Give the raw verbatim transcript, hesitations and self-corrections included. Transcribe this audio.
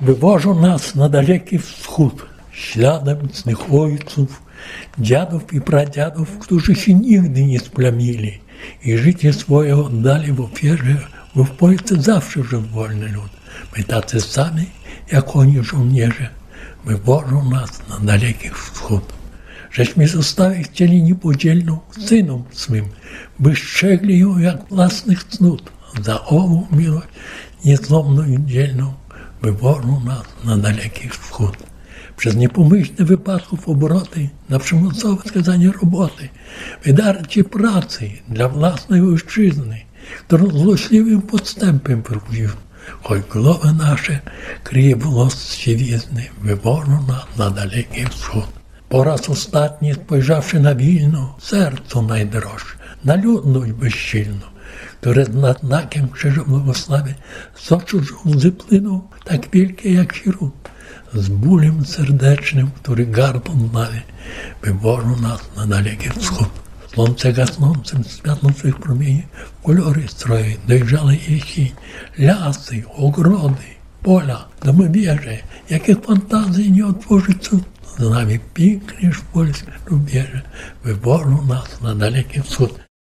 Wywożą nas na daleki wschód, śladem mocnych ojców, dziadów i pradziadów, którzy się nigdy nie splamili i życie swoje oddali w ofierze, bo w Polsce zawsze żył wolny lud. My tacy sami, jak oni żołnierze, wywożą nas na daleki wschód. Żeśmy zostali chcieli niepodzielną synom swym, by strzegli ją jak własnych cnót. Za ową miłość niezłomną i dzielną wywożą nas na daleki wschód. Przez niepomyślne wypadków obroty, na przymusowe skazanie roboty, wydarcie pracy dla własnej ojczyzny, którą złośliwym podstępem próbił. Choć głowy nasze kryje włos siwizny, wywożą nas na daleki wschód. Po raz ostatni spojrzawszy na Wilno, sercu najdroższe, na ludność bezsilną, które nad znakiem krzyża błogosławy z oczu łzy płyną, tak wielkie jak śród, z bólem serdecznym, który gardło dmawy, wywożą nas na daleki wschód. Słońce gasnącym światłem swych promieni, kolory stroje, dojrzałej jesień, lasy, ogrody, pola, domy wieże, jakich fantazji nie otworzy cud. Z nami pięknież polskie rubieże wywożą nas na daleki wschód.